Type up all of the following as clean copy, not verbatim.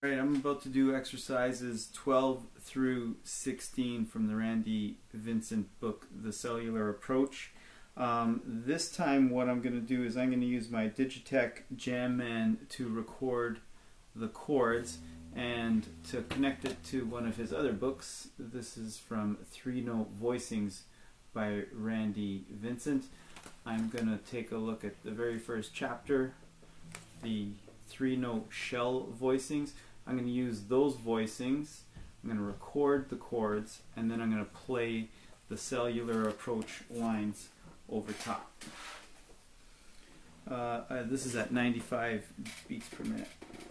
Alright, I'm about to do exercises 12 through 16 from the Randy Vincent book, The Cellular Approach. This time what I'm going to do is I'm going to use my Digitech Jamman to record the chords and to connect it to one of his other books. This is from 3-Note Voicings by Randy Vincent. I'm going to take a look at the very first chapter, the 3-note shell voicings. I'm going to use those voicings, I'm going to record the chords, and then I'm going to play the cellular approach lines over top. This is at 95 beats per minute.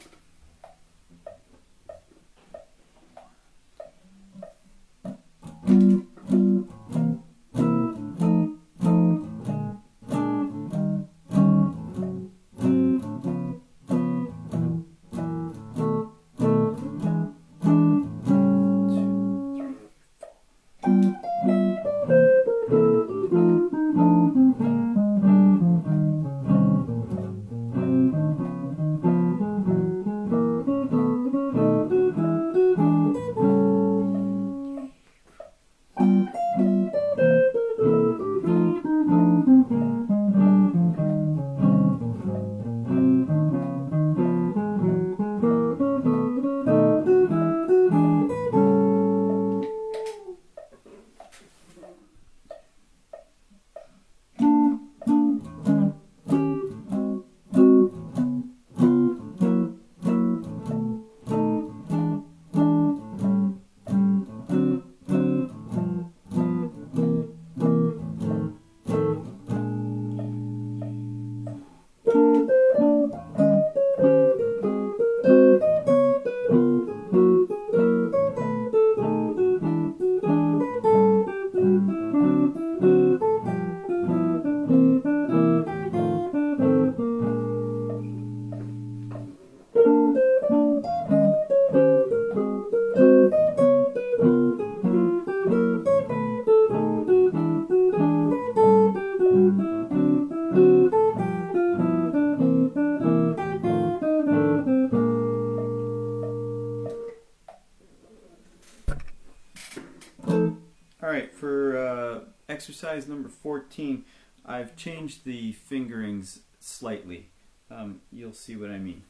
Alright, for exercise number 14, I've changed the fingerings slightly. You'll see what I mean.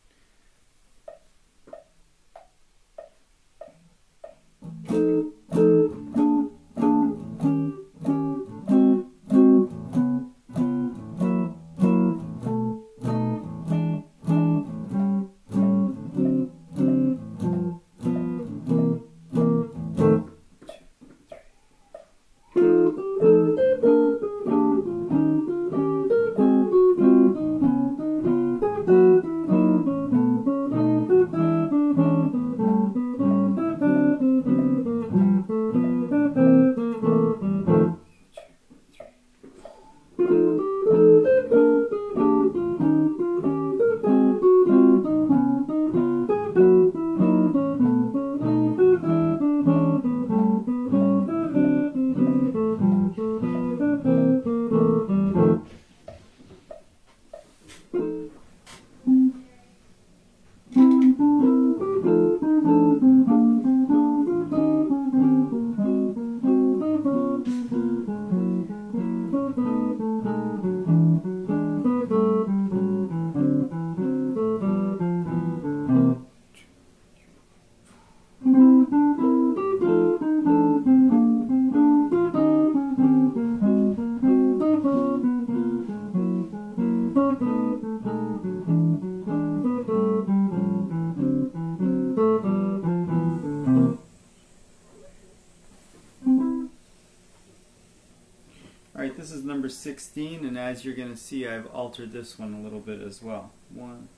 Alright, this is number 16, and as you're going to see, I've altered this one a little bit as well. One.